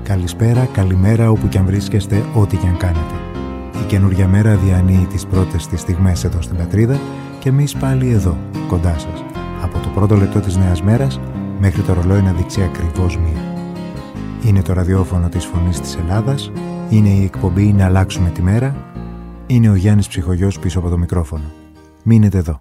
Καλησπέρα, καλημέρα όπου κι αν βρίσκεστε, ό,τι κι αν κάνετε. Η καινούργια μέρα διανύει τις πρώτες της στιγμές εδώ στην πατρίδα και εμείς πάλι εδώ, κοντά σας. Από το πρώτο λεπτό της νέας μέρας μέχρι το ρολόι να δείξει ακριβώς 1. Είναι το ραδιόφωνο της Φωνής της Ελλάδας, είναι η εκπομπή «Να αλλάξουμε τη μέρα», είναι ο Γιάννης Ψυχογιός πίσω από το μικρόφωνο. Μείνετε εδώ.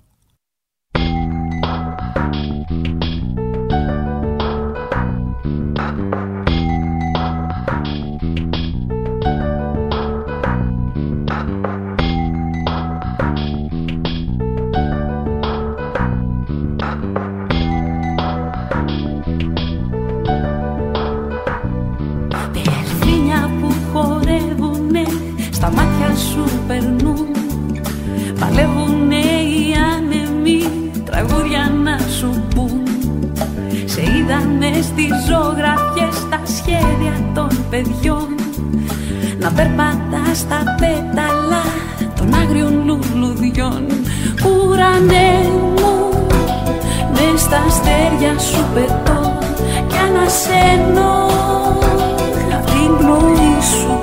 Να περπατάς στα πέταλα των άγριων λουλουδιών. Ουρανέ μου, μες στα αστέρια σου πετώ κι ανασένω απ' την πνοή σου.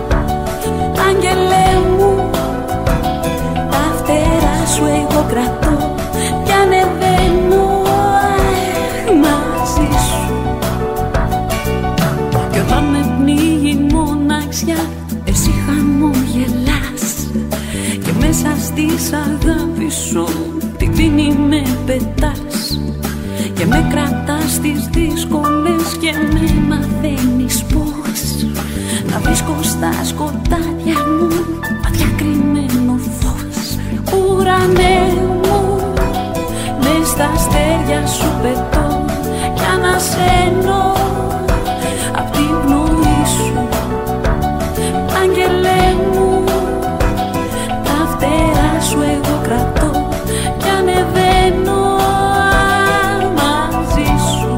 Άγγελέ μου, τα φτερά σου εγώ κρατώ κι ανεβαίνω μαζί σου. Κι όταν με πνίγει η μοναξιά, εσύ χαμογελάς και μέσα στις αγάπη σου τη δίνη με πετάς και με κρατάς στις δύσκολες και με μαθαίνεις πώς να βρίσκω στα σκοτάδια μου βαθιά κρυμμένο φως. Ουρανέ μου, μες στα αστέρια σου πετώ κι ανασένω απ' την πνοή σου. Άγγελέ μου, τα φτερά σου εγώ κρατώ κι ανεβαίνω μαζί σου.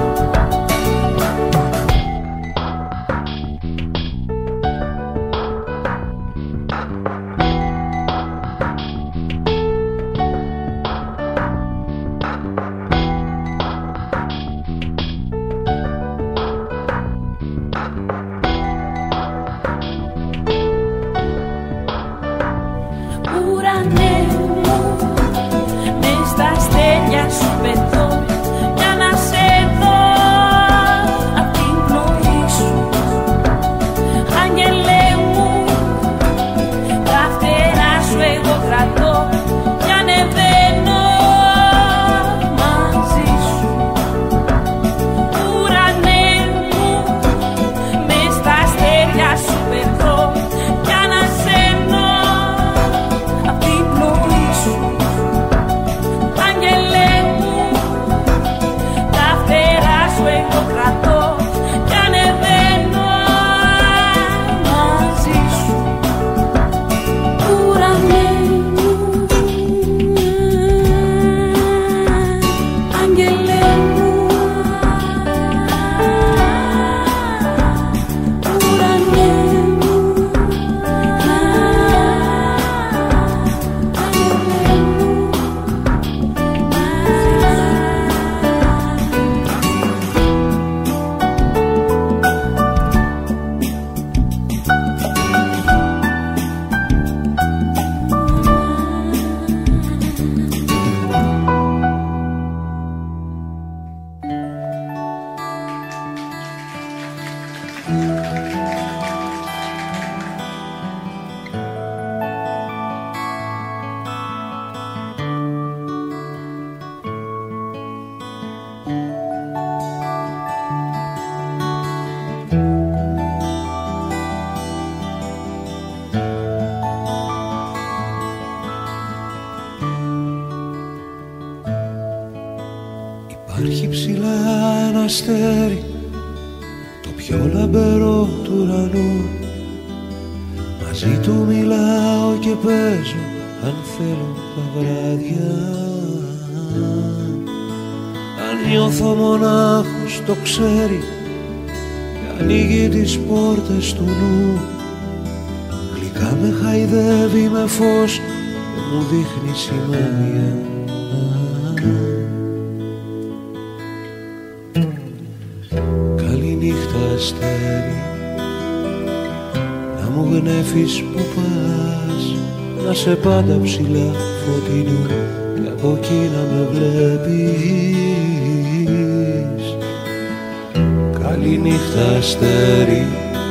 Υπάρχει ψηλά ένα αστέρι, το πιο λαμπερό του ουρανού. Μαζί του μιλάω και παίζω αν θέλω τα βράδια. Αν νιώθω μονάχος το ξέρει και ανοίγει τις πόρτες του νου. Γλυκά με χαϊδεύει με φως και μου δείχνει σημάδια. Καληνύχτα αστέρι, να μου γνέφεις που πας, να σε πάντα ψηλά φωτεινό και από εκεί να με βλέπεις. Καληνύχτα αστέρι,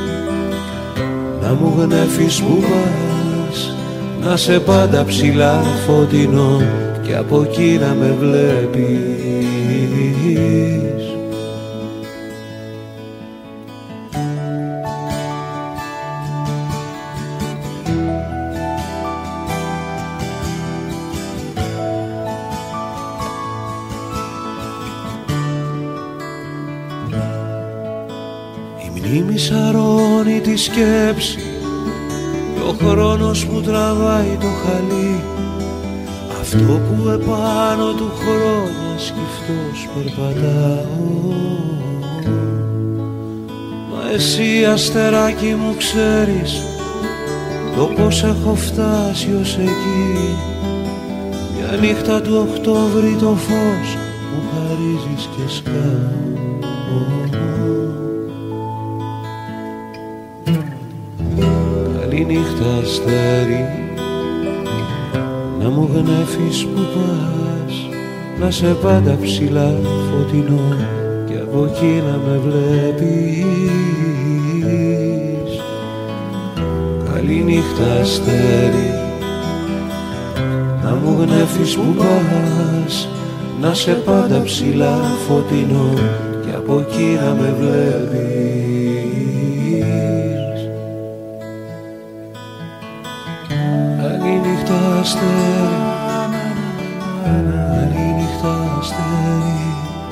να μου γνέφεις που πας, να σε πάντα ψηλά φωτεινό και από εκεί να με βλέπεις. Σαρώνει τη σκέψη και ο χρόνος που τραβάει το χαλί, αυτό που επάνω του χρόνια σκυφτός περπατάω. Μα εσύ αστεράκι μου ξέρεις το πως έχω φτάσει ως εκεί, μια νύχτα του Οκτώβρη το φως μου χαρίζεις και σκάω. Καληνύχτα αστέρι, να μου γνέφεις που πας, να σε πάντα ψηλά φωτεινό και από εκεί να με βλέπεις. Καληνύχτα αστέρι, να μου γνέφεις που πας, να σε πάντα ψηλά φωτεινό και από εκεί να με βλέπεις. Καληνύχτα αστέρι, καληνύχτα αστέρι,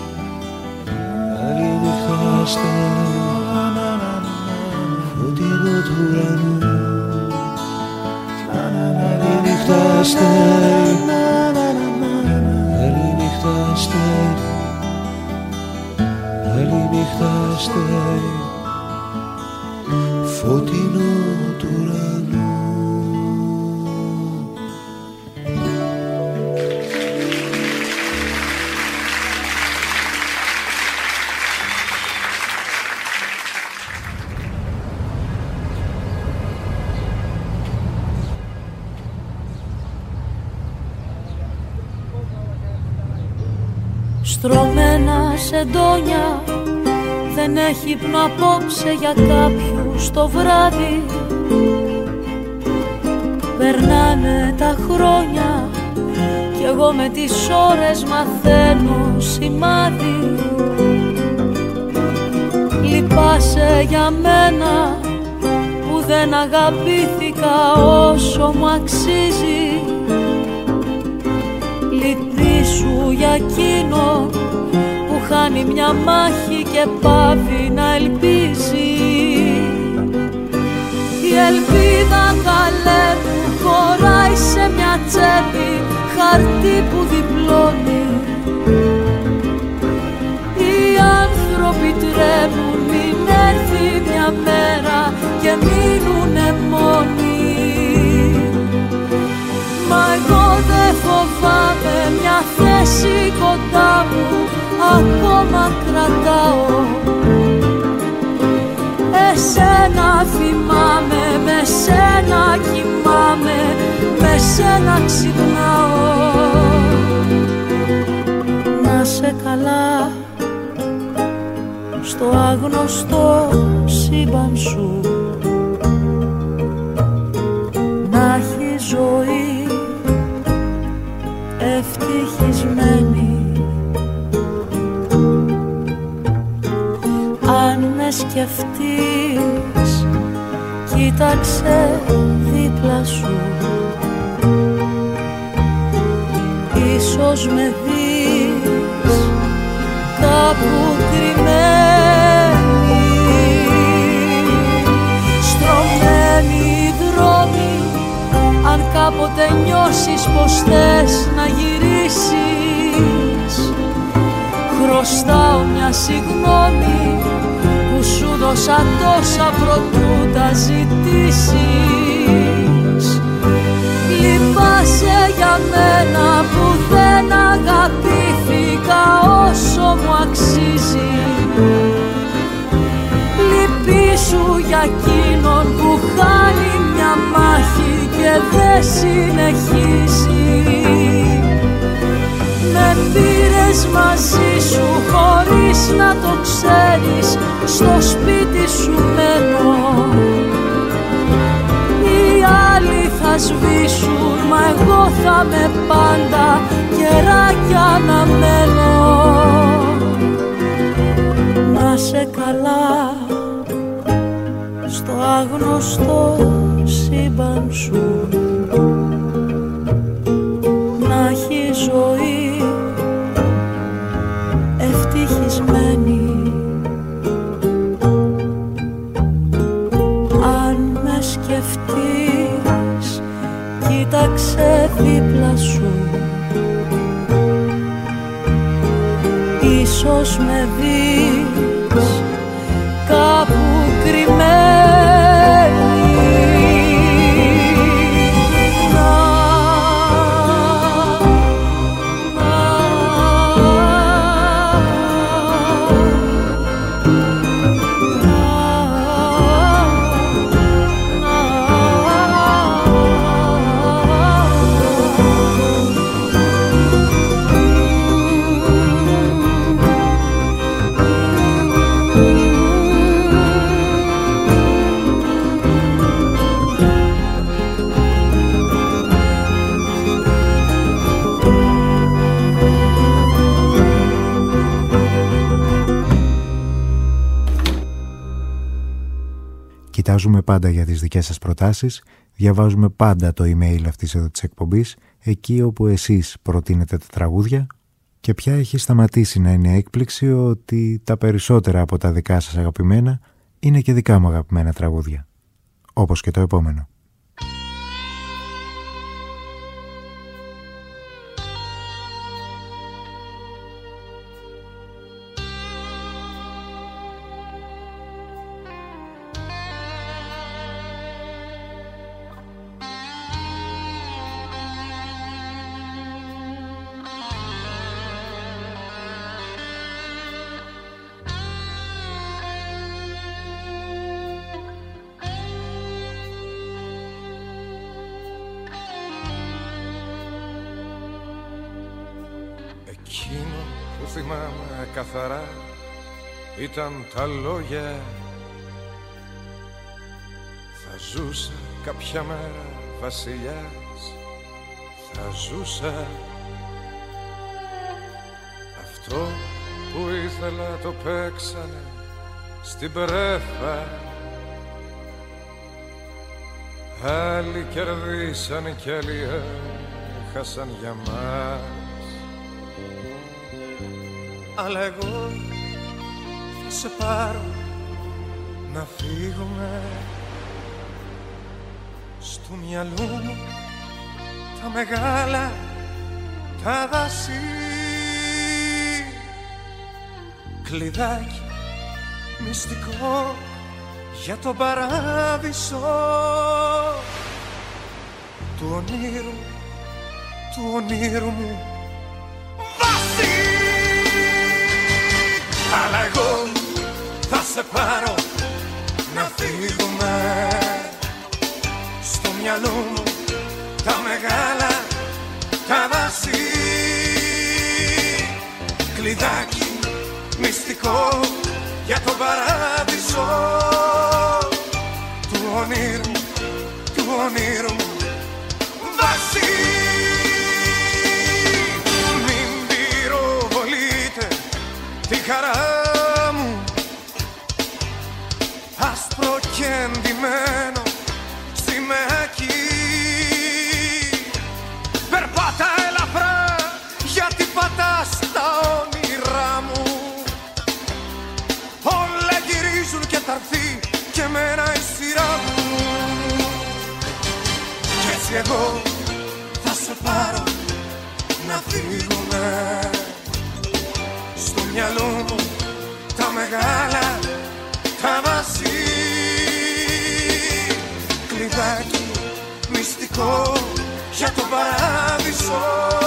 καληνύχτα αστέρι, φωτεινό του ουρανού. Καληνύχτα αστέρι, καληνύχτα αστέρι, καληνύχτα αστέρι, φωτεινό του ουρανού. Στρωμένα σεντόνια, δεν έχει ύπνο απόψε για κάποιους το βράδυ. Περνάνε τα χρόνια κι εγώ με τις ώρες μαθαίνω σημάδι. Λυπάσαι για μένα που δεν αγαπήθηκα όσο μου αξίζει. Λυπήσου για εκείνο που χάνει μια μάχη και πάβει να ελπίζει. Η ελπίδα καλέ μου χωράει σε μια τσέπη, χαρτί που διπλώνει. Οι άνθρωποι τρέμουν μην έρθει μια μέρα και μείνουνε μόνοι. Μα εγώ δεν φοβάμαι, μια θέση κοντά μου ακόμα κρατάω. Εσένα θυμάμαι, με σένα κοιμάμαι, με σένα ξυπνάω. Να σε καλά στο άγνωστο σύμπαν σου, να έχει ζωή ευτυχισμένη. Αν με σκεφτείς, κοίταξε δίπλα σου, ίσως με δεις κάπου κρυμμένη. Στρωμένοι οι δρόμοι, αν κάποτε νιώσεις πως θες να γυρίσεις, χρωστάω μια συγγνώμη που σου δώσα τόσα προτού τα ζητήσεις. Λυπάσαι για μένα που δεν αγαπήθηκα όσο μου αξίζει. εκείνον που χάνει μια μάχη και δεν συνεχίζει. Με πήρες μαζί σου χωρίς να το ξέρεις, στο σπίτι σου μένω. Οι άλλοι θα σβήσουν, μα εγώ θα με πάντα καιράκια να μένω. Να σε καλά στο άγνωστο σύμπαν σου, να έχει ζωή ευτυχισμένη. Αν με σκεφτείς, κοίταξε δίπλα σου, ίσως με δεις κάπου κρυμμένη. Κοιτάζουμε πάντα για τις δικές σας προτάσεις, διαβάζουμε πάντα το email αυτής εδώ της εκπομπής, εκεί όπου εσείς προτείνετε τα τραγούδια, και πια έχει σταματήσει να είναι έκπληξη ότι τα περισσότερα από τα δικά σας αγαπημένα είναι και δικά μου αγαπημένα τραγούδια. Όπως και το επόμενο. Εκείνο που θυμάμαι καθαρά ήταν τα λόγια. Θα ζούσα κάποια μέρα βασιλιάς, θα ζούσα. Αυτό που ήθελα το παίξανε στην πρέφα. Άλλοι κερδίσαν κι άλλοι έχασαν για μας. Αλλά εγώ θα σε πάρω να φύγουμε. Στο μυαλό μου τα μεγάλα τα δάση. Κλειδάκι μυστικό για τον παράδεισο του ονείρου μου βάση. Αλλά εγώ θα σε πάρω να φύγουμε. Στο μυαλό μου τα μεγάλα τα δάση. Κλειδάκι μυστικό για τον παράδεισο του ονείρου μου βάση. Μην πυροβολείτε τη χαρά μου, άσπρο και εντυμένο σημαίακι. Περπάτα ελαφρά γιατί πατάς τα όνειρά μου. Όλα γυρίζουν και θα έρθει και εμένα η σειρά μου. Κι έτσι εγώ θα σε πάρω να φύγουμε. Στο μυαλό μου τα μεγάλα τα βάζει. Κλειδάκι μυστικό για τον παράδεισο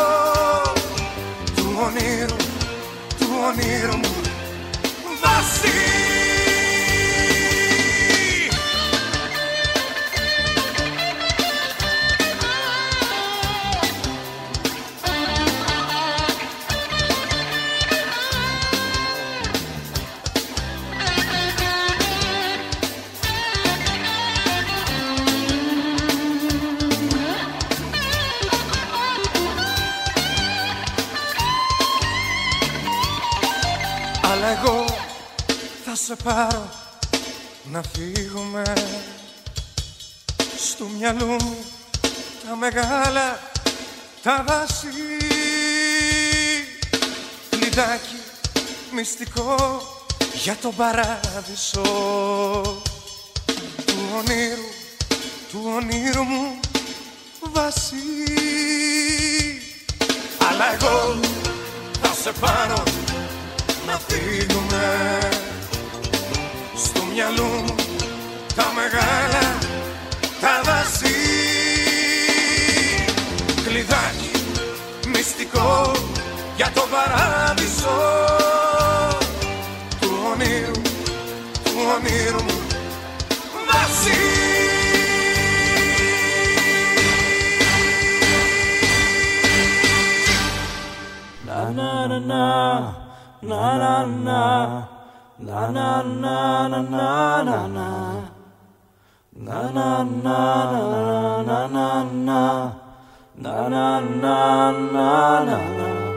του ονείρου μου βάση. σε πάρω να φύγουμε. Στου μυαλού μου τα μεγάλα τα δάση, κλειδάκι μυστικό για τον παράδεισο του ονείρου μου βάση. Αλλά εγώ θα σε πάρω να φύγουμε. Στου μυαλού μου τα μεγάλα τα δάση, κλειδάκι μυστικό για τον παράδεισο του ονείρου μου βάση. Να να να να να να να να να να να να. Να να να να να να να να να.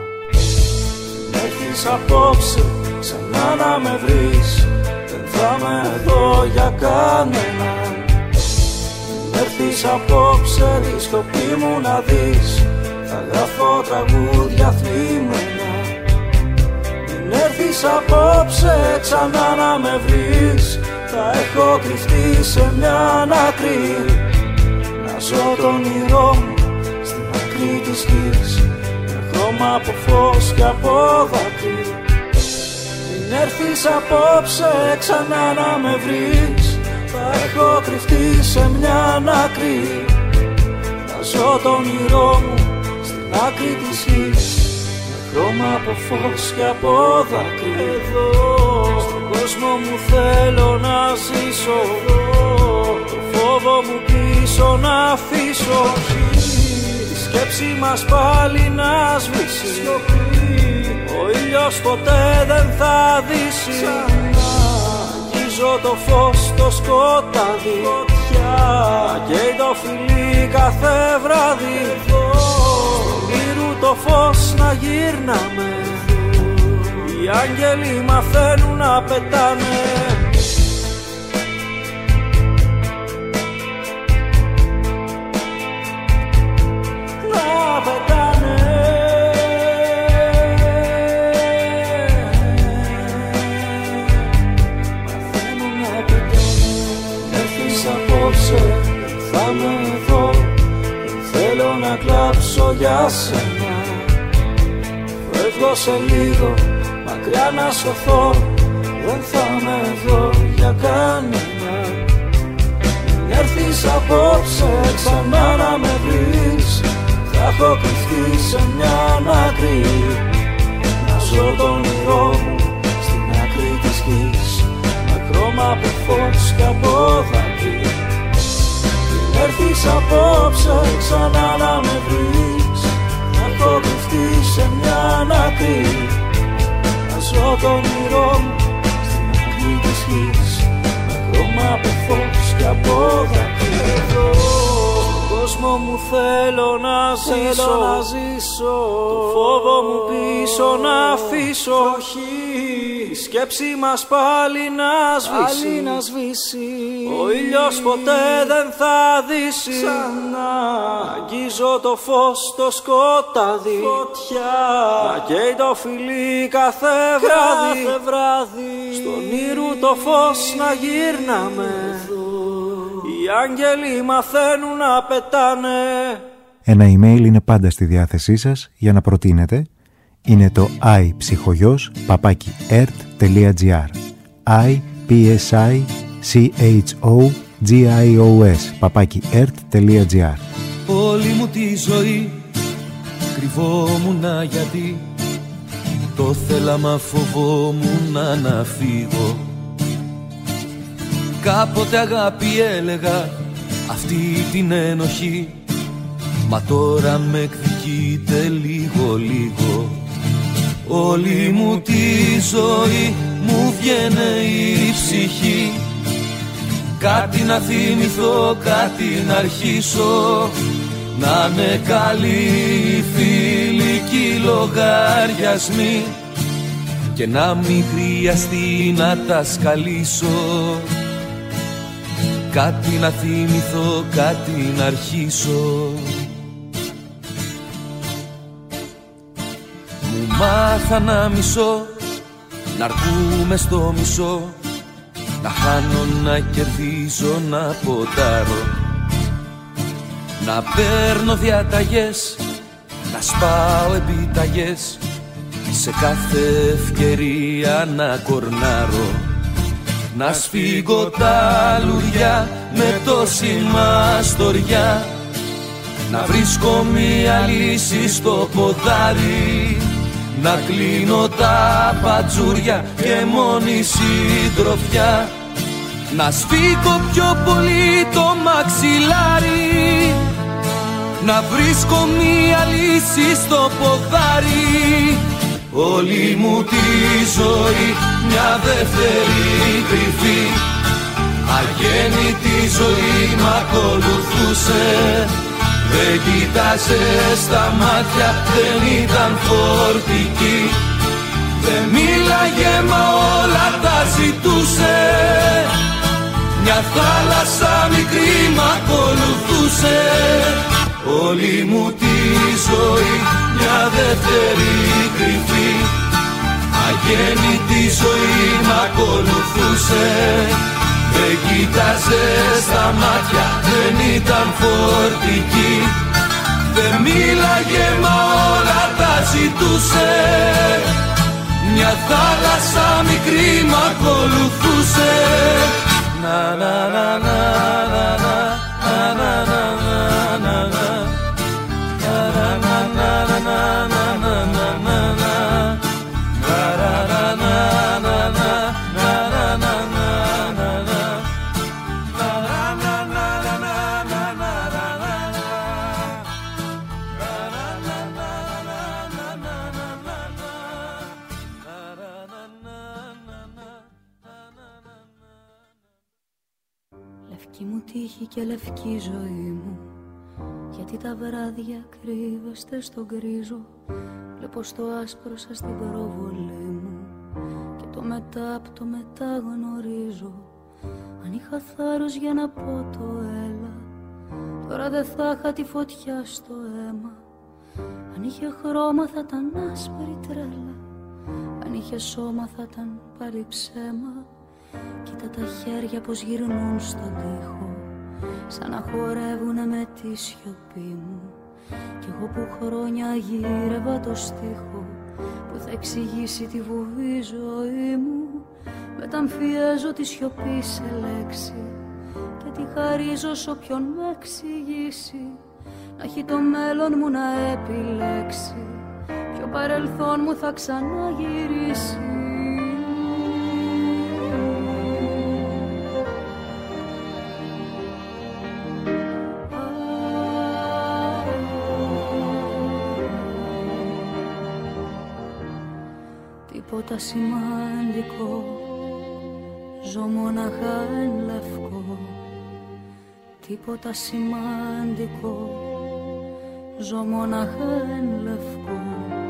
Έρθεις απόψε ξανά να με βρεις, δεν θα είμαι εδώ για κανένα. Έρθεις απόψε τη σκοπή μου να δεις, θα γράφω τραγούδια θλιμμένα. Μην έρθεις απόψε ξανά να με βρεις, θα έχω κρυφτεί σε μια άκρη. Να ζω το όνειρό μου στην άκρη της γης, με χρώμα από φως και από δάκρυ. Μην έρθεις απόψε ξανά να με βρεις, θα έχω κρυφτεί σε μια άκρη. Να ζω το όνειρό μου στην άκρη της γης, με χρώμα από φως και από δάκρυ. Εδώ στον κόσμο μου θέλω να ζήσω, το φόβο μου πίσω να αφήσω. Η σκέψη μας πάλι να σβήσει, ο ήλιος ποτέ δεν θα δύσει. Αγγίζω το φως στο σκοτάδι, καίει το φιλί κάθε βράδυ. Στον ήρου το φως να γυρνάμε, οι άγγελοι μαθαίνουν να πετάνε. Να πετάνε. Μαθαίνουν να πετάνε. Έρθεις απόψε, δεν θα είμαι εδώ, δεν θέλω να κλάψω για σένα. Φεύγω σε λίγο, μακριά να σωθώ, δεν θα είμαι εδώ για κανένα. Μην έρθεις απόψε ξανά να με βρεις, θα έχω κρυφτεί σε μια άκρη. Να ζω το όνειρό μου στην άκρη της γης, με χρώμα από φως και από δάκρυ. Μην έρθεις απόψε ξανά να με βρεις, θα έχω κρυφτεί σε μια άκρη. Να ζω το όνειρό μου στην άκρη της γης, με χρώμα από φως και από δάκρυ. Εδώ στον κόσμο μου θέλω να ζήσω, το φόβο μου πίσω να αφήσω. Η σκέψη μας πάλι να σβήσει, ο ήλιος ποτέ δεν θα δύσει. Αγγίζω το φως στο σκοτάδι, να καίει το φιλί κάθε βράδυ. Στον ήρου το φως να γυρνάμε, οι άγγελοι μαθαίνουν να πετάνε. Ένα email είναι πάντα στη διάθεσή σας για να προτείνετε. Είναι το ipsychogos@ert.gr ipsychogos@ert.gr. Όλη μου τη ζωή κρυβόμουνα γιατί το θέλαμα φοβόμουν να φύγω. Κάποτε αγάπη έλεγα αυτή την ένοχη, μα τώρα με εκδικείται λίγο. Όλη μου τη ζωή μου βγαίνε η ψυχή, κάτι να θυμηθώ, κάτι να αρχίσω. Να είναι καλοί φιλικοί λογαριασμοί και να μην χρειαστεί να τα σκαλίσω. Κάτι να θυμηθώ, κάτι να αρχίσω. Μου μάθα να μισώ, να αρκούμε στο μισό, να χάνω, να κερδίζω, να ποτάρω, να παίρνω διαταγές, να σπάω επιταγές, σε κάθε ευκαιρία να κορνάρω, να σφίγγω τα λουριά με τόση μαστοριά, να βρίσκω μια λύση στο ποδάρι, να κλείνω τα πατζούρια και μόνη συντροφιά, να σφίγγω πιο πολύ το μαξιλάρι, να βρίσκω μια λύση στο ποδάρι. Όλη μου τη ζωή μια δεύτερη κρυφή, αγέννητη ζωή μ' ακολουθούσε. Δεν κοίταζε στα μάτια, δεν ήταν φορτική, δεν μίλαγε μα όλα τα ζητούσε. Μια θάλασσα μικρή μ' ακολουθούσε. Όλη μου τη ζωή μια δεύτερη κρυφή, αγέννητη ζωή μ' ακολουθούσε. Δεν κοίταζε στα μάτια, δεν ήταν φορτική, δεν μίλαγε μα όλα τα ζητούσε. Μια θάλασσα μικρή μ' ακολουθούσε. Να να να να να να να να να να. Λευκή μου τύχη και λευκή ζωή μου, γιατί τα βράδια κρύβεστε στον γκρίζο. Βλέπω στο άσπρο σας την προβολή μου και το μετά απ' το μετά γνωρίζω. Αν είχα θάρρος για να πω το έλα, τώρα δεν θα είχα τη φωτιά στο αίμα. Αν είχε χρώμα θα ήταν άσπρη τρέλα, αν είχε σώμα θα ήταν πάλι ψέμα. Κοίτα τα χέρια πως γυρνούν στον τοίχο, σαν να χορεύουνε με τη σιωπή μου. Κι εγώ που χρόνια γύρευα το στίχο που θα εξηγήσει τη βουβή ζωή μου, μεταμφιέζω τη σιωπή σε λέξη και τη χαρίζω σ' όποιον με εξηγήσει. Να έχει το μέλλον μου να επιλέξει κι ο παρελθόν μου θα ξαναγυρίσει. Τίποτα σημαντικό, ζω μοναχά εν λευκό. Τίποτα σημαντικό, ζω μοναχά εν λευκό.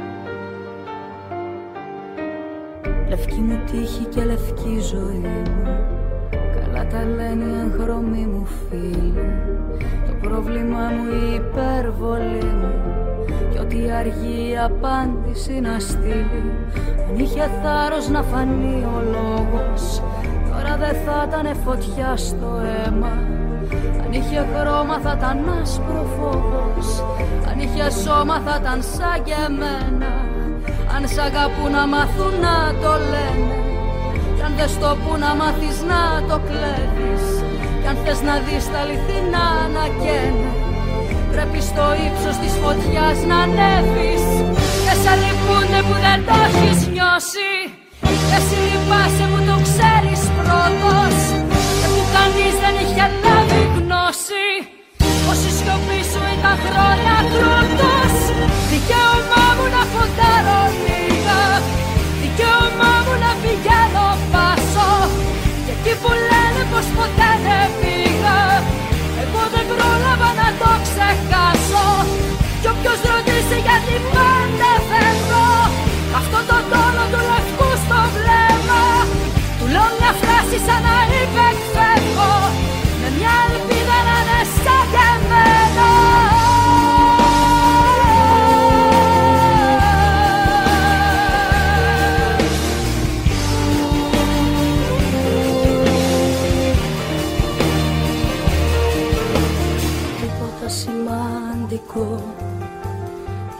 Λευκή μου τύχη και λευκή ζωή μου, καλά τα λένε οι εγχρωμοί μου φίλοι. Το πρόβλημά μου η υπερβολή μου κι ό,τι αργεί η απάντηση να στείλει. Αν είχε θάρρος να φανεί ο λόγος, τώρα δεν θα ήτανε φωτιά στο αίμα. Αν είχε χρώμα θα ήταν άσπρο φόβος, αν είχε σώμα θα ήταν σαν και εμένα. Αν σ' αγαπούν να μάθουν να το λένε, κι αν δεν στο πουν να μάθεις να το κλέβεις, κι αν θες να δεις τα αληθινά να καίνε, πρέπει στο ύψος της φωτιάς να ανέβεις. Και σε λυπούνται που δεν το έχεις νιώσει, εσύ λυπάσαι που το ξέρεις πρώτος και που κανείς δεν είχε λάβει γνώση πως η σιωπή σου ήταν χρόνια κρούτος. Δικαίωμά μου να φοντάρω λίγα, δικαίωμά μου να πηγαίνω πάσω, και εκεί που λένε πως ποτέ δεν πήγα, εγώ δεν πρόλαβα να το ξεχάσω. Κι όποιος ρωτήσει γιατί πάντα φεύγω, αυτό το τόνο του λευκού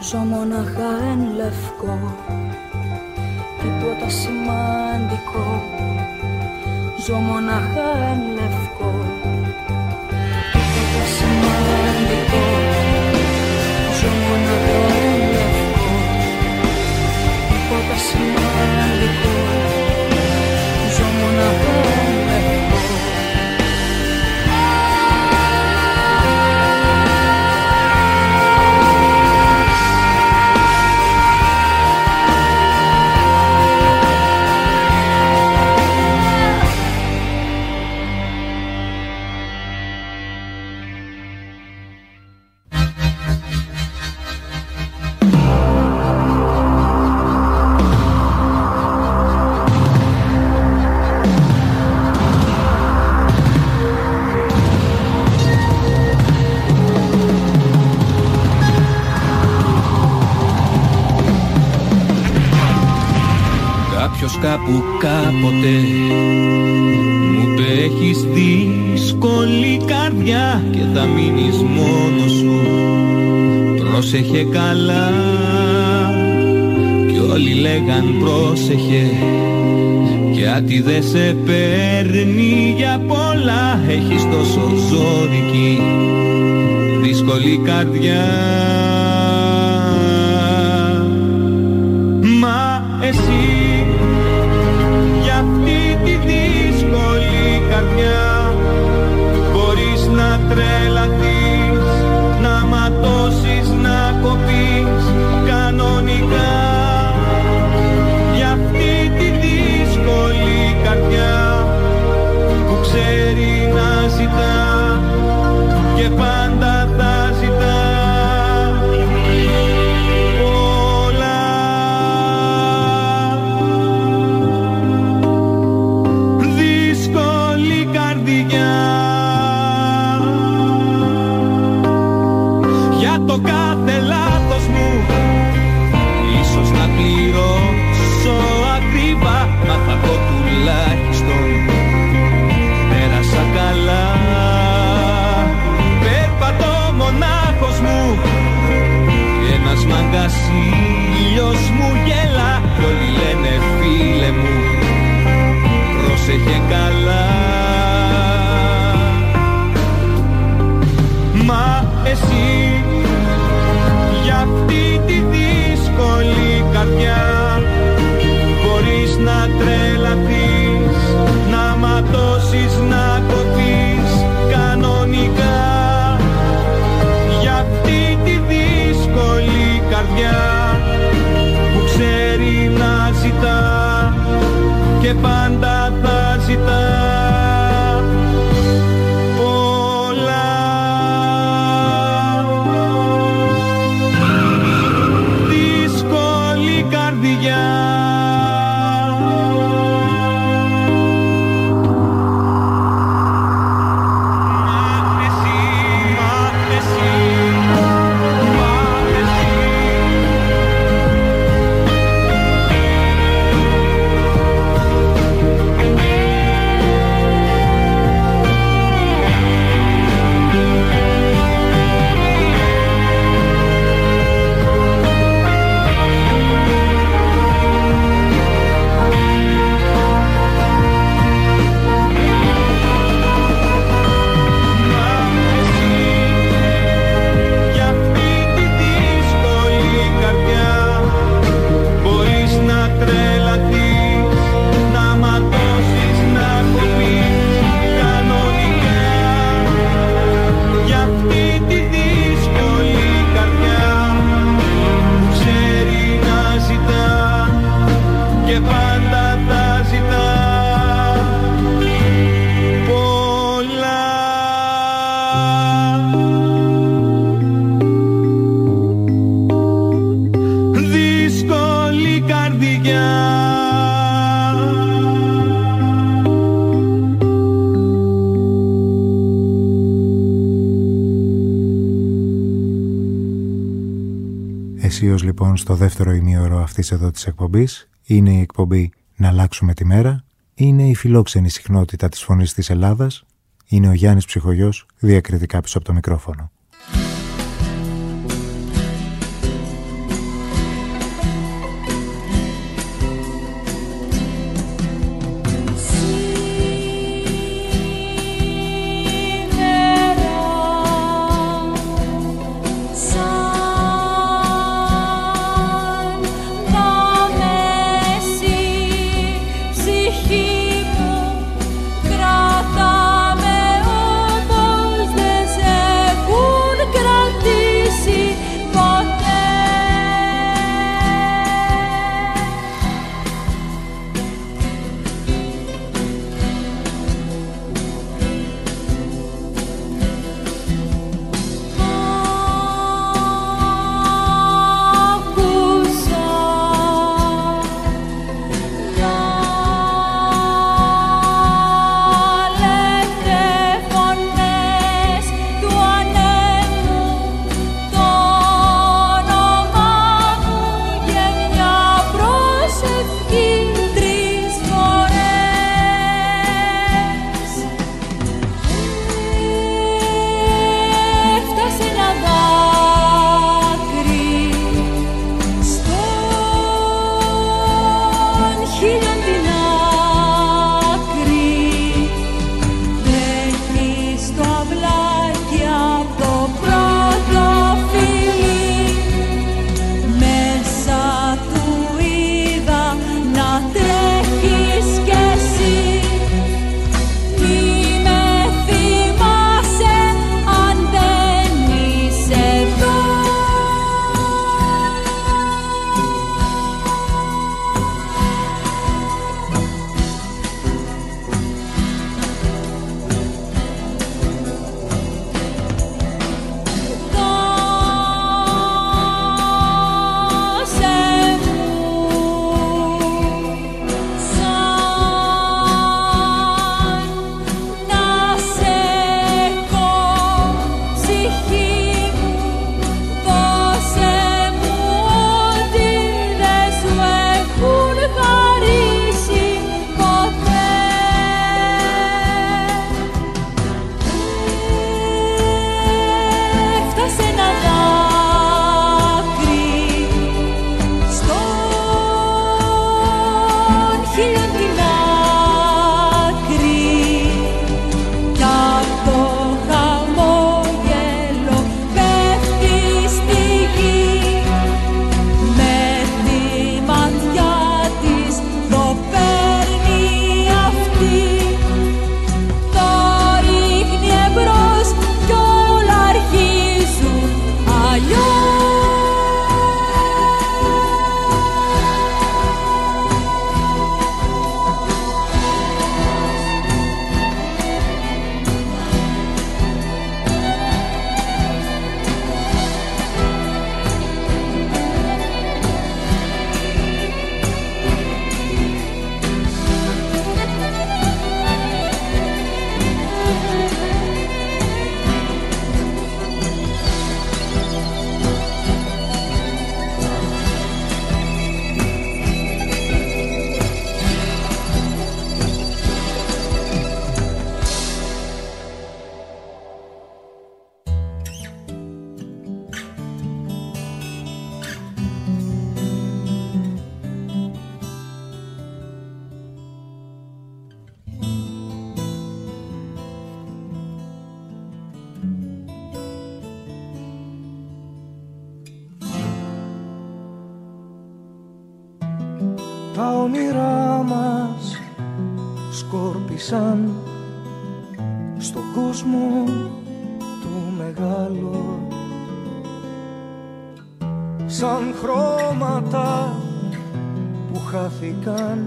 Ζω μοναχά εν λευκό, τίποτα σημαντικό. Ζω μοναχά εν λευκό, τίποτα σημαντικό. Ζω μοναχά εν λευκό, τίποτα σημαντικό. Ζω μοναχά εν λευκό. Κάπου κάποτε μου είπε έχεις δύσκολη καρδιά και θα μείνεις μόνος σου, πρόσεχε καλά. Κι όλοι λέγαν πρόσεχε, γιατί δεν σε παίρνει για πολλά. Έχεις τόσο ζώρικη δύσκολη καρδιά. Μα εσύ μπορείς να τρελαθείς, να ματώσεις, να κοπείς κανονικά. Για αυτή τη δύσκολη καρδιά που ξέρει να ζητά και πάντα θα ζητά πολλά. Δύσκολη καρδιά, για το κάθε λάθος μου ίσως να πληρώσω ακριβά, μα θα πω τουλάχιστον πέρασα καλά. Περπατώ μονάχος μου και ένας μάγκας ήλιος μου γελά. Κι όλοι λένε φίλε μου πρόσεχε καλά. Μα εσύ για αυτή τη δύσκολη καρδιά μπορείς να τρελαθείς, να ματώσεις, να κοπείς κανονικά. Για αυτή τη δύσκολη καρδιά που ξέρει να ζητά και πάντα θα ζητά πολλά. Δύσκολη καρδιά. Αισίως λοιπόν στο δεύτερο ημίωρο αυτής εδώ της εκπομπής είναι η εκπομπή «Να αλλάξουμε τη μέρα», είναι η φιλόξενη συχνότητα της φωνής της Ελλάδας, είναι ο Γιάννης Ψυχογιός διακριτικά πίσω από το μικρόφωνο. Τα όνειρά μας σκόρπισαν στον κόσμο το μεγάλο, σαν χρώματα που χάθηκαν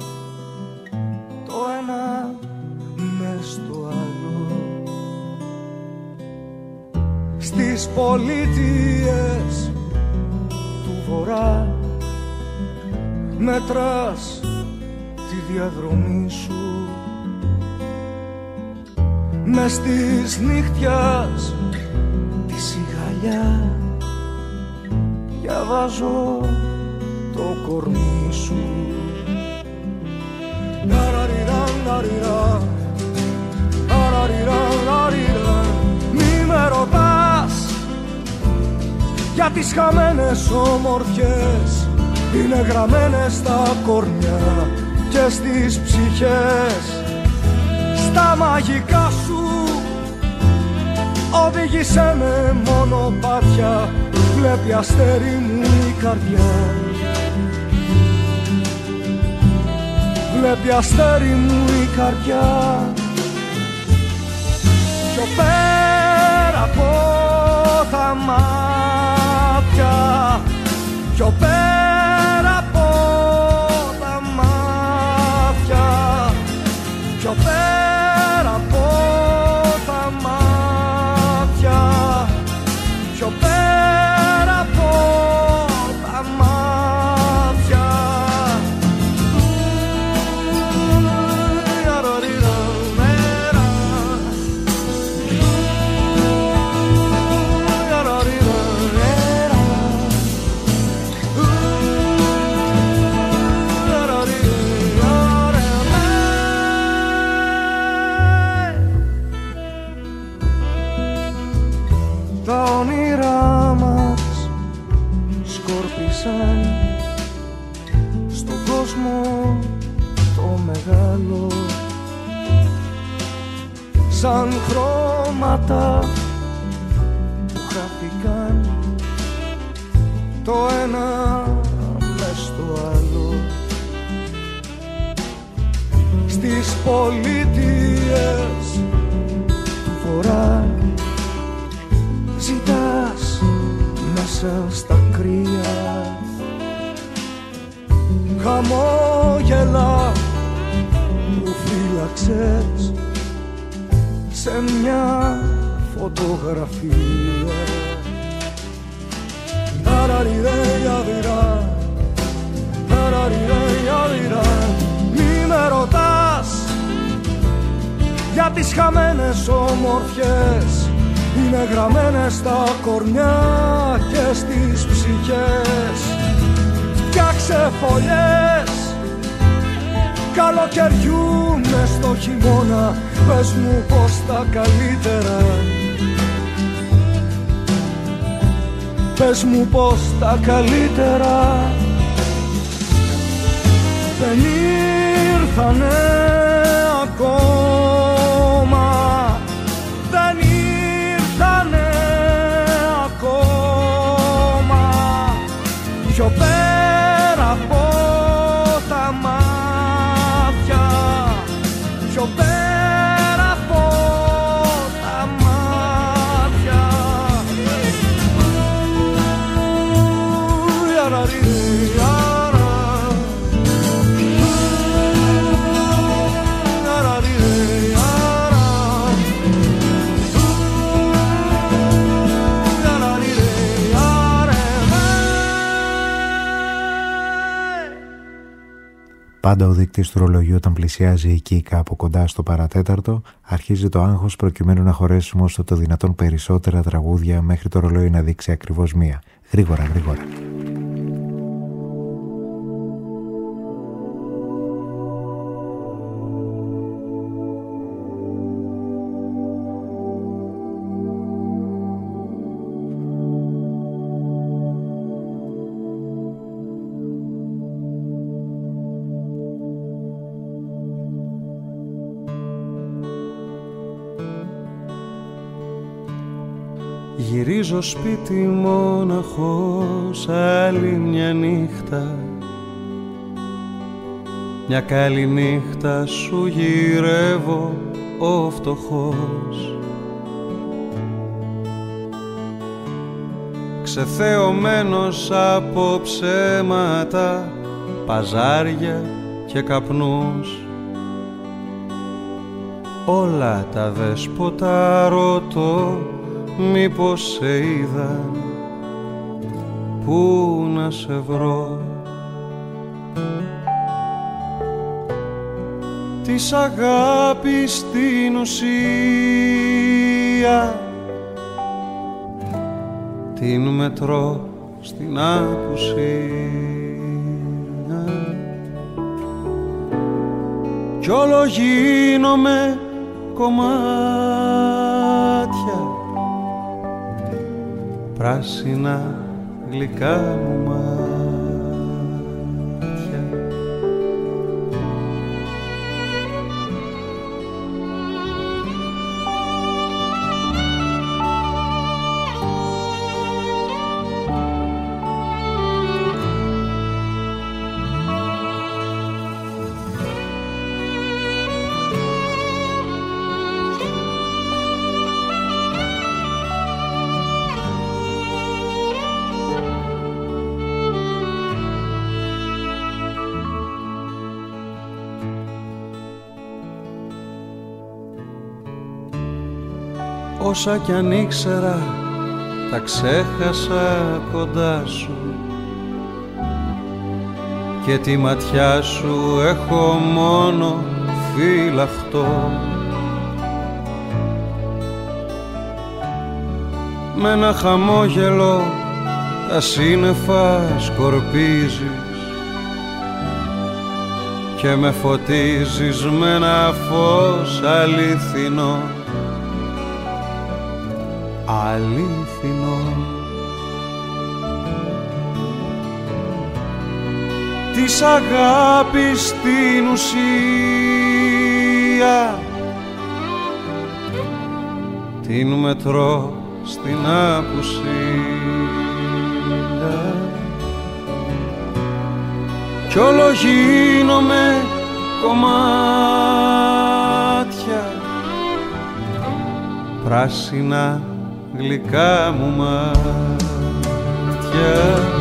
το ένα μες στο άλλο. Στις πολιτείες του Βορρά μετράς τη διαδρομή σου, μες στις νύχτιας τη σιγαλιά διαβάζω το κορμί σου. Μη με ρωτάς για τις χαμένες ομορφιές, είναι γραμμένες στα κορμιά και στις ψυχές. Στα μαγικά σου οδήγησέ με μονοπάτια, βλέπει αστέρι μου η καρδιά, βλέπει αστέρι μου η καρδιά. Πιο πέρα από τα μάτια, πιο πέρα από τα μάτια, πιο πέρα από τα μάτια, πιο πέρα από τα μάτια. Τα όνειρά μας σκόρπισαν στον κόσμο το μεγάλο, σαν χρώματα που χάθηκαν το ένα μες στο άλλο. Στις πολιτείες του Βορρά ζητάς μέσα στα κρύα χαμόγελα που φύλαξες σε μια φωτογραφία. Μη με ρωτάς για τις χαμένες ομορφιές, είναι γραμμένες στα κορμιά και στις ψυχές. Φτιάξε φωλιές καλοκαιριού μες στο χειμώνα, πες μου πως τα καλύτερα, πες μου πως τα καλύτερα δεν ήρθανε ακόμα, δεν ήρθανε ακόμα. Πιο πέρα από τα μάτια, πιο πέρα από τα μάτια. Πάντα ο δείκτης του ρολογιού όταν πλησιάζει εκεί κάπου κοντά στο παρατέταρτο, αρχίζει το άγχος προκειμένου να χωρέσουμε όσο το δυνατόν περισσότερα τραγούδια μέχρι το ρολόι να δείξει ακριβώς μία. Γρήγορα, γρήγορα. Γυρίζω σπίτι μόναχος άλλη μια νύχτα, μια καλή νύχτα σου γυρεύω ο φτωχός. Ξεθεωμένος από ψέματα, παζάρια και καπνούς, όλα τα δέσποτα ρωτώ μήπως σε είδαν, πού να σε βρω. Της αγάπης την ουσία την μετρώ στην απουσία κι όλο γίνομαι κομμάτια πράσινα γλυκά μου μάτια. Όσα κι αν ήξερα τα ξέχασα κοντά σου και τη ματιά σου έχω μόνο φυλαχτό. Με ένα χαμόγελο τα σύννεφα σκορπίζεις και με φωτίζεις με ένα φως αληθινό. Αλήθινο. Της αγάπης την ουσία την μετρώ στην απουσία κι όλο γίνομαι κομμάτια πράσινα γλυκά μου μάτια.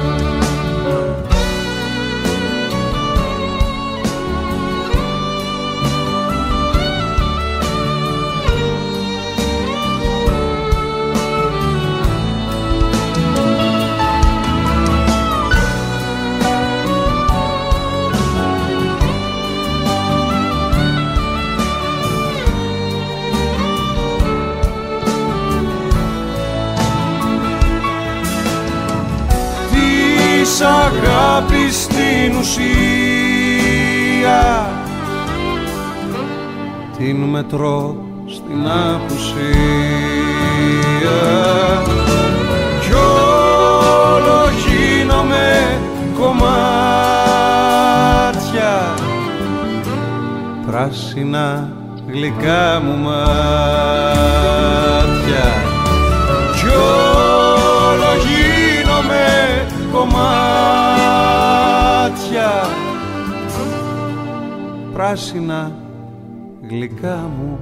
Αγάπη στην ουσία την μετρώ στην απουσία κι όλο γίνομαι κομμάτια πράσινα γλυκά μου μάτια κι όλο γίνομαι κομμάτια πράσινα γλυκά μου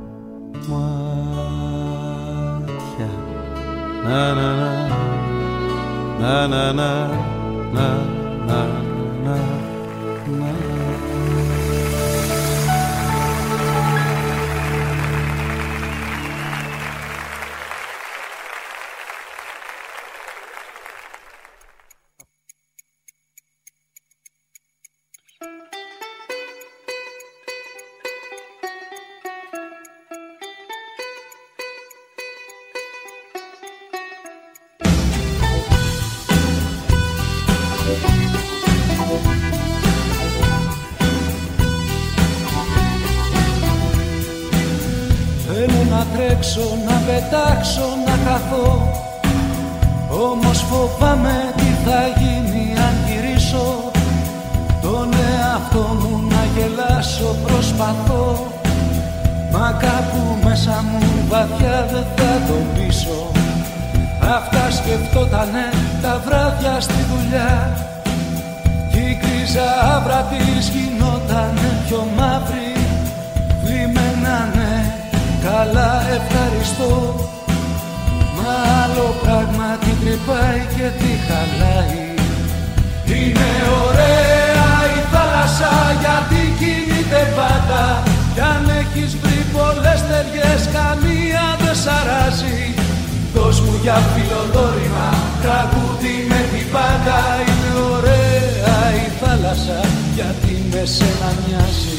μάτια. Να να να να να να να να να. Να πετάξω, να χαθώ, όμως φοβάμαι τι θα γίνει αν γυρίσω. Τον εαυτό μου να γελάσω προσπαθώ, μα κάπου μέσα μου βαθιά δεν θα το πείσω. Αυτά σκεφτότανε τα βράδια στη δουλειά κι η γκρίζα άβρα της γινόταν αυτό. Μα άλλο πράγμα τι τρυπάει και τι χαλάει. Είναι ωραία η θάλασσα γιατί κινείται πάντα. Κι αν έχεις βρει πολλές ταιριές καμία δεν σ' αράζει. Δώσ' μου για φιλοδόρημα τραγούδι με την πάντα. Είναι ωραία η θάλασσα γιατί με σένα μοιάζει.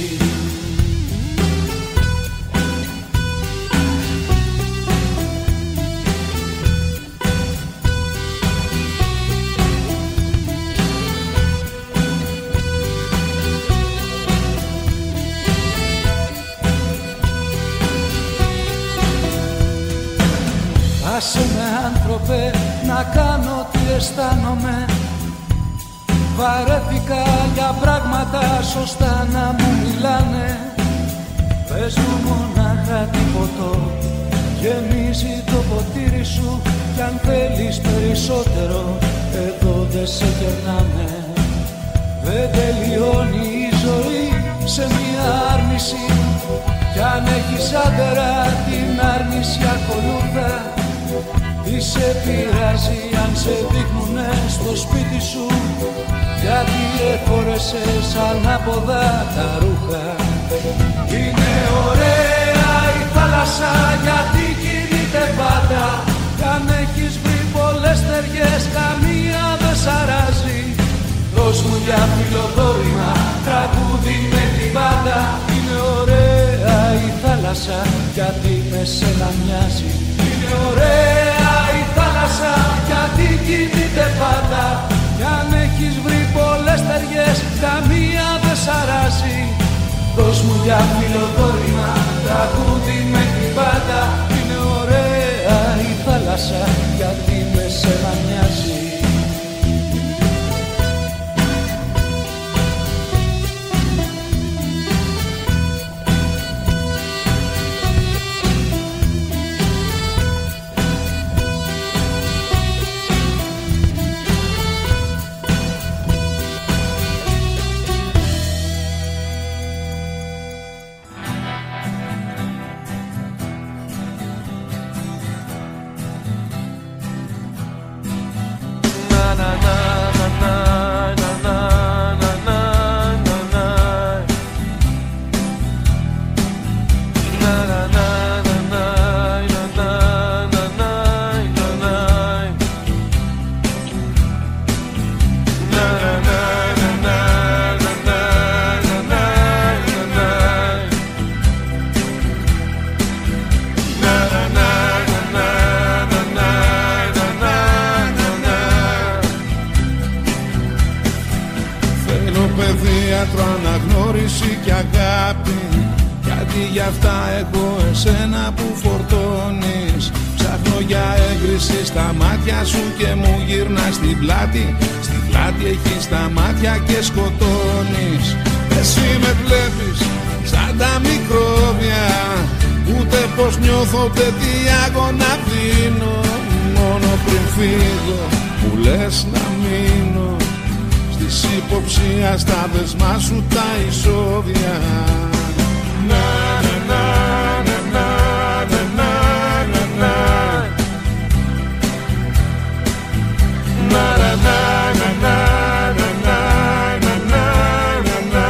Άσε με άνθρωπε να κάνω τι αισθάνομαι. Βαρέθηκα για πράγματα σωστά να μου μιλάνε. Πες μου μονάχα τι ποτό γεμίζει το ποτήρι σου. Κι αν θέλεις περισσότερο εδώ δεν σε κερνάμε. Δεν τελειώνει η ζωή σε μια άρνηση. Κι αν έχεις άντερα την άρνηση ακολούθα. Τι σε πειράζει αν σε δείχνουνε στο σπίτι σου. Γιατί εφόρεσες ανάποδα τα ρούχα. Είναι ωραία η θάλασσα γιατί κινείται πάντα. Κι αν έχεις βρει πολλές ταιριές καμία δεν σ' αράζει. Δώσ' μου για φιλοδόρημα τραγούδι με την πάντα. Είναι ωραία η θάλασσα γιατί με σένα μοιάζει. Είναι ωραία η θάλασσα γιατί κινείται πάντα. Κι αν έχεις βρει πολλές ταιριές καμία δεν σ' αράζει. Δώσ' μου για φιλοδόρημα τραγούδι με την πάντα. Είναι ωραία η θάλασσα γιατί με σένα μοιάζει. Αναγνώριση και αγάπη. Γιατί γι' αυτά έχω εσένα που φορτώνεις. Ψάχνω για έγκριση στα μάτια σου και μου γυρνάς στην πλάτη. Στην πλάτη έχεις τα μάτια και σκοτώνεις. Εσύ με βλέπεις σαν τα μικρόβια. Ούτε πως νιώθω ούτε τι αγώνα δίνω. Μόνο πριν φύγω μου λες να μείνω. Της υποψίας στα δεσμά σου τα εισόδια. Να, να, να, να, να, να, να, να. Να, να, να, να, να, να, να, να.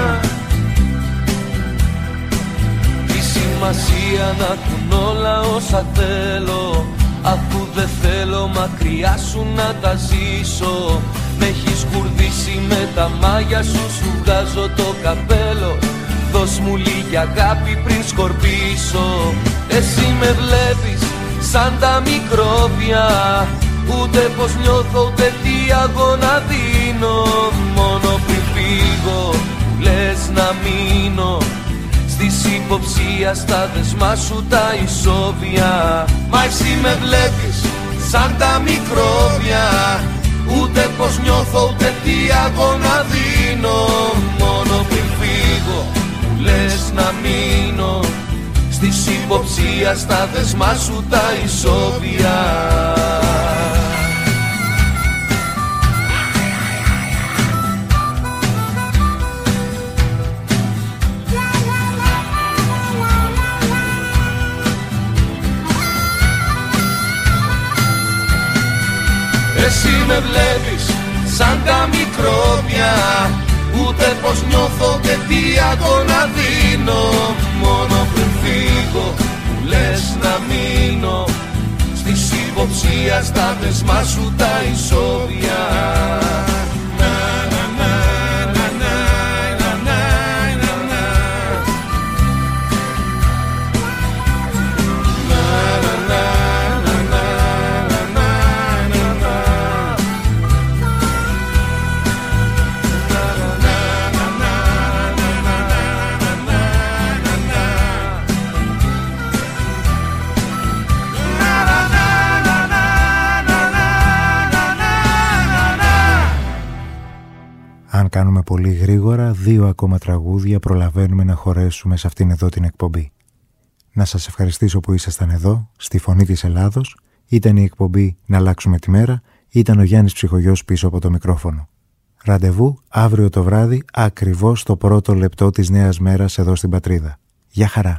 Τι σημασία να έχουν όλα όσα θέλω, αφού δεν θέλω μακριά σου να τα ζήσω. Μ' έχεις κουρδίσει με τα μάγια σου, σου βγάζω το καπέλο. Δώσ' μου λίγη αγάπη πριν σκορπίσω. Εσύ με βλέπεις σαν τα μικρόβια. Ούτε πως νιώθω ούτε τι αγώνα δίνω. Μόνο πριν φύγω μου λες να μείνω. Στις υποψία στα δεσμά σου τα ισόβια. Μα εσύ με βλέπεις σαν τα μικρόβια. Ούτε πως νιώθω ούτε τι αγώνα δίνω. Μόνο πριν φύγω μου λες να μείνω. Στις υποψία στα δεσμά σου τα ισόβια. εσύ με βλέπεις σαν τα μικρόβια, ούτε πως νιώθω και τι αγώνα δίνω. Μόνο πριν φύγω μου λες να μείνω, στις υποψίαστατες μας σου τα ισόβια. Αν κάνουμε πολύ γρήγορα, 2 ακόμα τραγούδια προλαβαίνουμε να χωρέσουμε σε αυτήν εδώ την εκπομπή. Να σας ευχαριστήσω που ήσασταν εδώ, στη Φωνή της Ελλάδος. Ήταν η εκπομπή «Να αλλάξουμε τη μέρα», ήταν ο Γιάννης Ψυχογιός πίσω από το μικρόφωνο. Ραντεβού αύριο το βράδυ, ακριβώς το πρώτο λεπτό της νέας μέρας εδώ στην Πατρίδα. Γεια χαρά!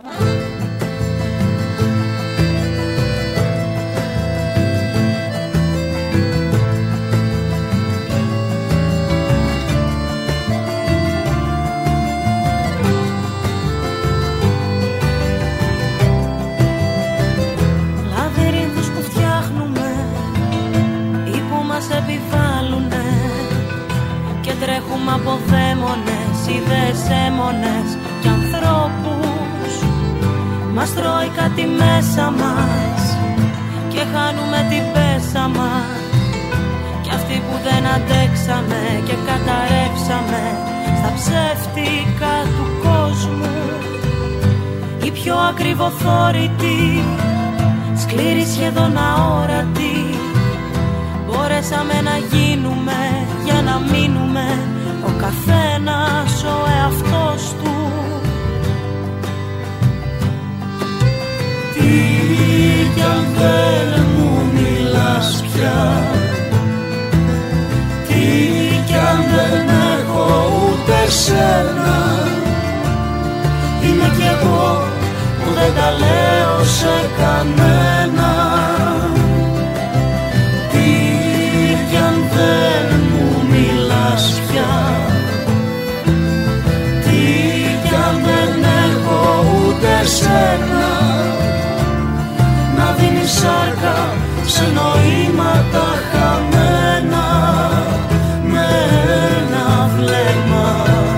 Τρέχουμε από δαίμονες, ιδέες έμονες κι ανθρώπους. Μας τρώει κάτι μέσα μας και χάνουμε την πέσα μας. Κι αυτοί που δεν αντέξαμε και καταρρεύσαμε στα ψεύτικα του κόσμου, οι πιο ακριβοθόρητοι, σκληροί σχεδόν αόρατοι, μπορέσαμε να γίνουμε για να μείνουμε ο καθένας ο εαυτός του. Τι κι αν δεν μου μιλάς πια, τι κι αν δεν έχω ούτε σένα, είμαι κι εγώ που δεν τα λέω σε κανένα. Δεν μου μιλάς πια, τι κι αν δεν έχω ούτε σένα, να δίνεις σάρκα σε νοήματα χαμένα με ένα βλέμμα.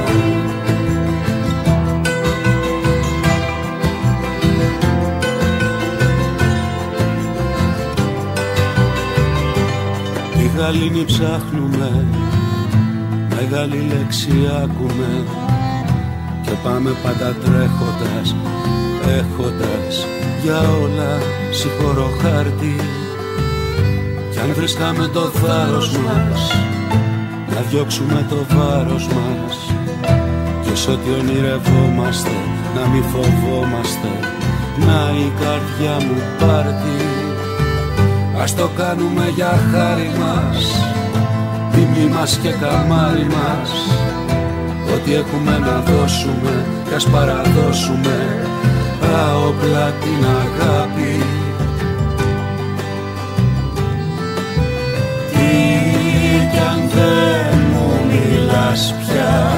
Γαλήνη ψάχνουμε, μεγάλη λέξη άκουμε και πάμε πάντα τρέχοντας, έχοντας για όλα συγχωρώ χάρτη. Κι αν βρίσκαμε το θάρρος μας, να διώξουμε το βάρος μας και σ' ό,τι ονειρευόμαστε να μη φοβόμαστε, να η καρδιά μου πάρτι. Ας το κάνουμε για χάρη μας, τιμή μας και καμάρι μας. Ό,τι έχουμε να δώσουμε κι ας παραδώσουμε άοπλα την αγάπη. Τι κι αν δεν μου μιλάς πια,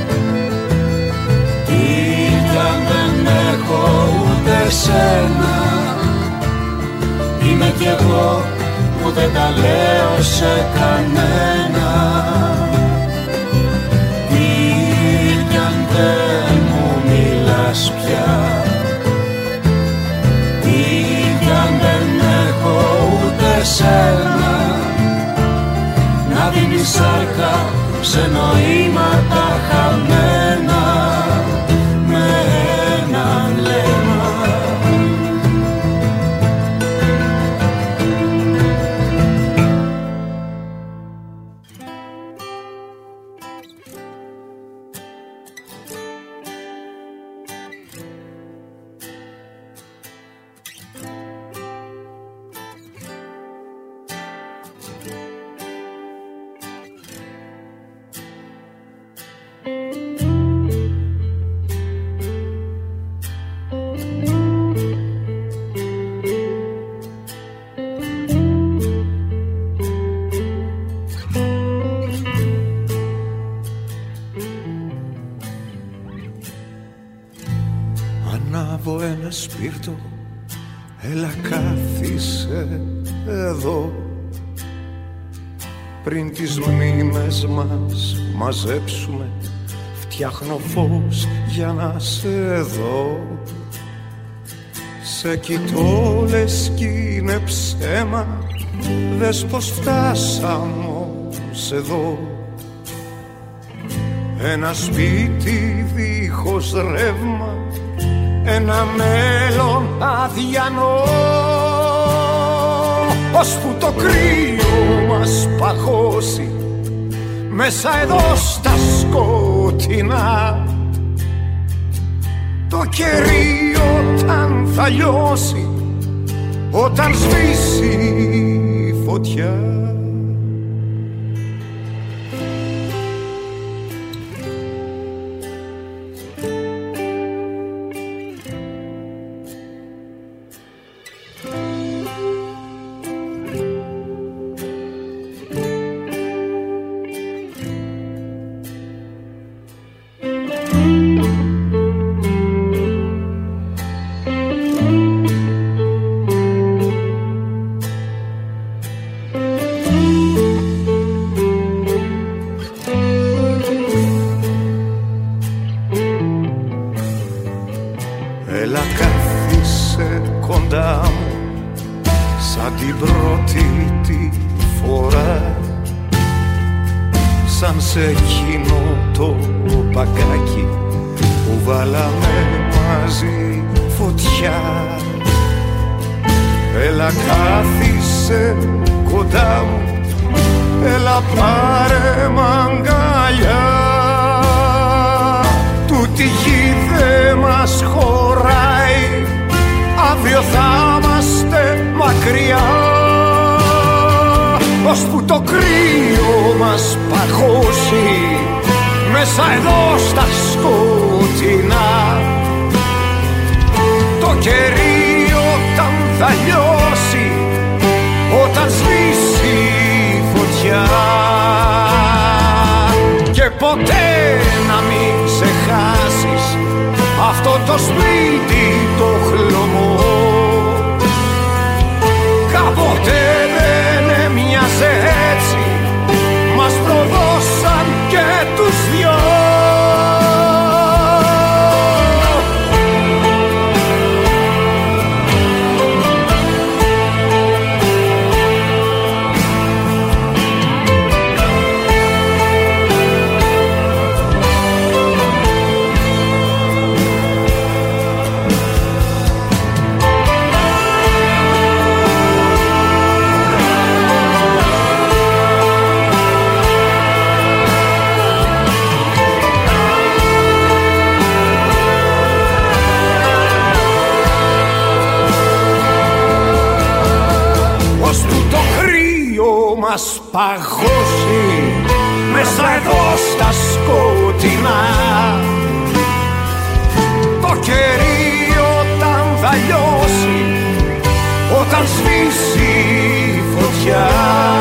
τι κι αν δεν έχω ούτε σένα, είμαι κι εγώ που δεν τα λέω σε κανένα. Τι κι αν δεν μου μιλάς πια, τι κι αν δεν έχω ούτε σένα, να δίνεις σάρκα σε νοήματα χαμένα με ένα βλέμμα. Έλα Σπίρτο, έλα κάθισε εδώ, πριν τις μνήμες μας μαζέψουμε, φτιάχνω φως για να σε δω. Σε κοιτώ λες κι είναι ψέμα, δες πως φτάσαμε ως εδώ. Ένα σπίτι δίχως ρεύμα, ένα μέλλον αδιανό, ώσπου το κρύο μας παγώσει μέσα εδώ στα σκοτεινά. Το κερί όταν θα λιώσει, όταν σβήσει η φωτιά. Παγώσει μέσα εδώ στα σκοτεινά. Το κερί όταν θα λιώσει, όταν σβήσει η φωτιά.